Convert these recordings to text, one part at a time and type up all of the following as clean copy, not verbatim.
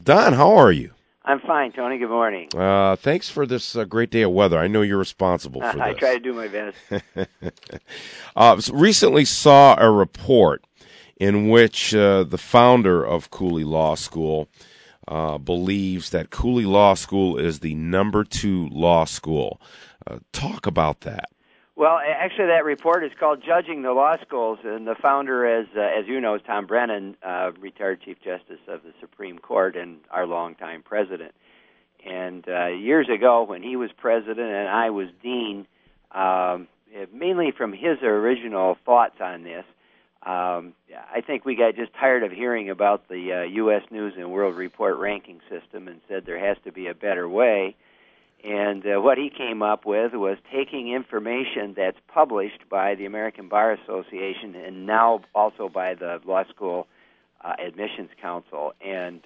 Don, how are you? I'm fine, Tony. Good morning. Thanks for this great day of weather. I know you're responsible for this. I try to do my best. Recently saw a report in which the founder of Cooley Law School believes that Cooley Law School is the number 2 law school. Talk about that. Well, actually, that report is called "Judging the Law Schools," and the founder, as you know, is Tom Brennan, retired Chief Justice of the Supreme Court and our longtime president. And years ago, when he was president and I was dean, mainly from his original thoughts on this, I think we got just tired of hearing about the U.S. News and World Report ranking system and said there has to be a better way. And what he came up with was taking information that's published by the American Bar Association and now also by the Law School Admissions Council and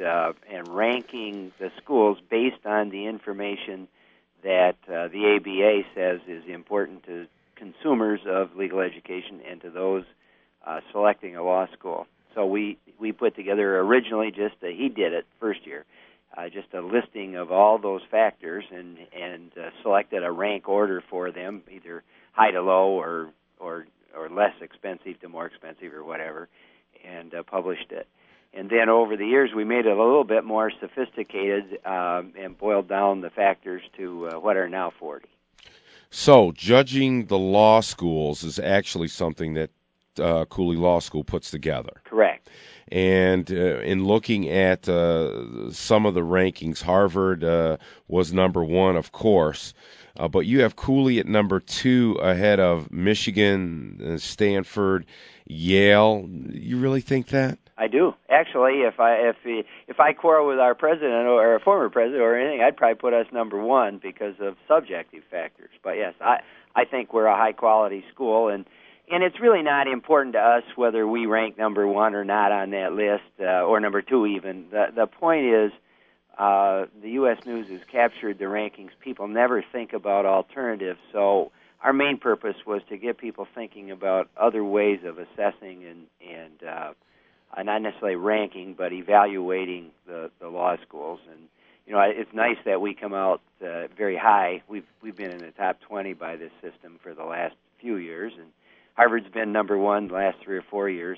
ranking the schools based on the information that the ABA says is important to consumers of legal education and to those selecting a law school. So we put together originally he did it first year. Just a listing of all those factors and selected a rank order for them, either high to low or less expensive to more expensive or whatever, and published it. And then over the years, we made it a little bit more sophisticated and boiled down the factors to what are now 40. So judging the law schools is actually something that Cooley Law School puts together. Correct. And in looking at some of the rankings, Harvard was number 1, of course, but you have Cooley at number 2 ahead of Michigan, Stanford, Yale. You really think that? I do. Actually, if I quarrel with our president or a former president or anything, I'd probably put us number 1 because of subjective factors. But yes, I think we're a high quality school, and it's really not important to us whether we rank number 1 or not on that list, or number 2 even. The point is, the U.S. News has captured the rankings. People never think about alternatives, so our main purpose was to get people thinking about other ways of assessing and not necessarily ranking, but evaluating the law schools. And it's nice that we come out very high. We've been in the top 20 by this system for the last few years, and Harvard's been number 1 the last 3 or 4 years,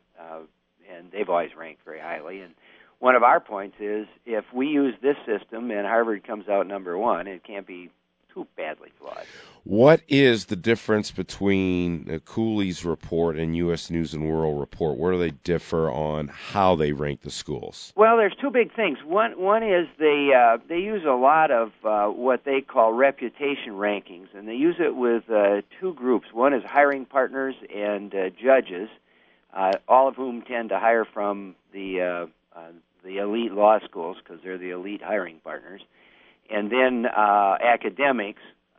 and they've always ranked very highly. And one of our points is if we use this system and Harvard comes out number 1, it can't be too badly flawed. What is the difference between Cooley's report and U.S. News and World Report? Where do they differ on how they rank the schools? Well, there's 2 big things. One is they use a lot of what they call reputation rankings, and they use it with 2 groups. One is hiring partners and judges, all of whom tend to hire from the elite law schools because they're the elite hiring partners, and then academics.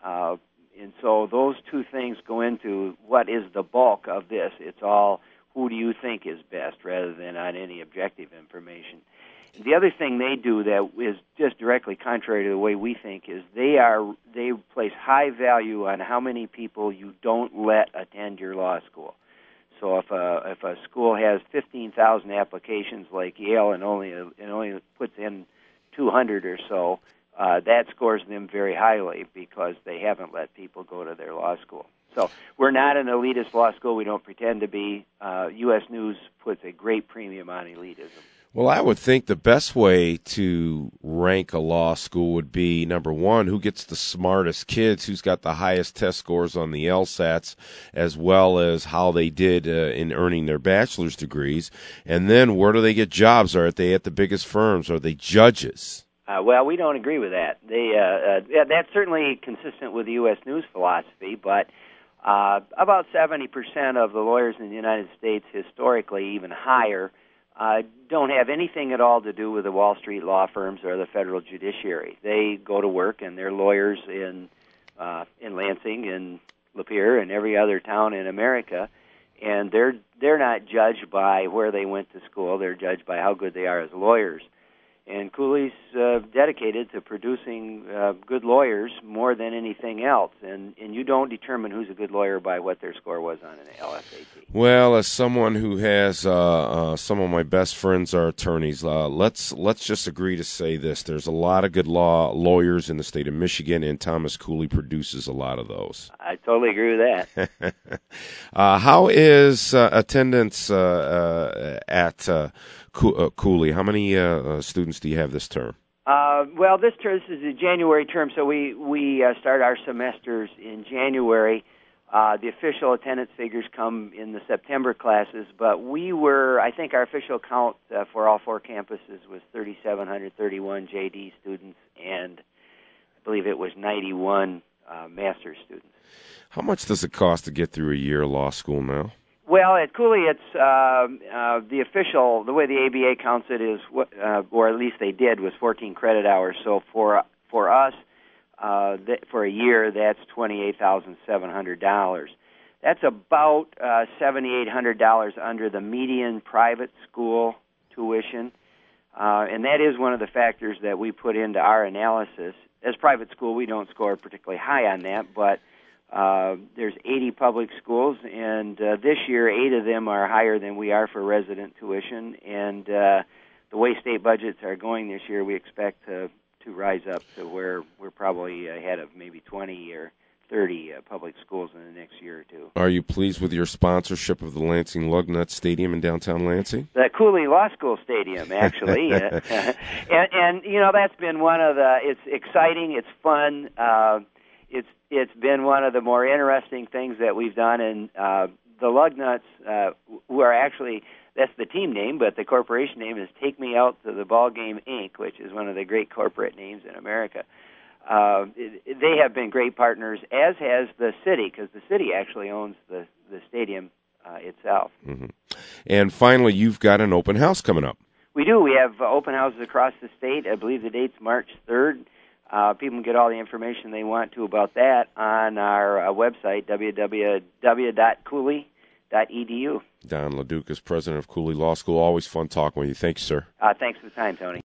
And so those 2 things go into what is the bulk of this. It's all who do you think is best rather than on any objective information. And the other thing they do that is just directly contrary to the way we think is they place high value on how many people you don't let attend your law school. So if a school has 15,000 applications like Yale and only puts in 200 or so, that scores them very highly because they haven't let people go to their law school. So we're not an elitist law school. We don't pretend to be. U.S. News puts a great premium on elitism. Well, I would think the best way to rank a law school would be, number 1, who gets the smartest kids, who's got the highest test scores on the LSATs, as well as how they did in earning their bachelor's degrees. And then where do they get jobs? Are they at the biggest firms? Are they judges? Well, we don't agree with that. That's certainly consistent with the U.S. News philosophy, but about 70% of the lawyers in the United States, historically even higher, don't have anything at all to do with the Wall Street law firms or the federal judiciary. They go to work, and they're lawyers in Lansing, in Lapeer, and every other town in America, and they're not judged by where they went to school. They're judged by how good they are as lawyers. And Cooley's dedicated to producing good lawyers more than anything else. And you don't determine who's a good lawyer by what their score was on an LSAT. Well, as someone who has some of my best friends are attorneys, let's just agree to say this: there's a lot of good lawyers in the state of Michigan, and Thomas Cooley produces a lot of those. I totally agree with that. How is attendance at Cooley? How many students do you have this term? Well, this is a January term, so we start our semesters in January. The official attendance figures come in the September classes, but I think our official count for all 4 campuses was 3,731 JD students, and I believe it was 91 master's students. How much does it cost to get through a year of law school now? Well, at Cooley, it's the way the ABA counts it is, or at least they did, was 14 credit hours. So for us, for a year, that's $28,700. That's about $7,800 under the median private school tuition, and that is one of the factors that we put into our analysis. As private school, we don't score particularly high on that, but there's 80 public schools, and this year 8 of them are higher than we are for resident tuition. And the way state budgets are going this year, we expect to rise up to where we're probably ahead of maybe 20 or 30 public schools in the next year or two. Are you pleased with your sponsorship of the Lansing Lugnuts Stadium in downtown Lansing? The Cooley Law School Stadium, actually. and you know, that's been one of it's exciting, it's fun, it's been one of the more interesting things that we've done, and the Lugnuts, who are actually, that's the team name, but the corporation name is Take Me Out to the Ball Game, Inc., which is one of the great corporate names in America. They have been great partners, as has the city, because the city actually owns the stadium itself. Mm-hmm. And finally, you've got an open house coming up. We do. We have open houses across the state. I believe the date's March 3rd. People can get all the information they want to about that on our website, www.cooley.edu. Don LaDuca is president of Cooley Law School. Always fun talking with you. Thank you, sir. Thanks for the time, Tony.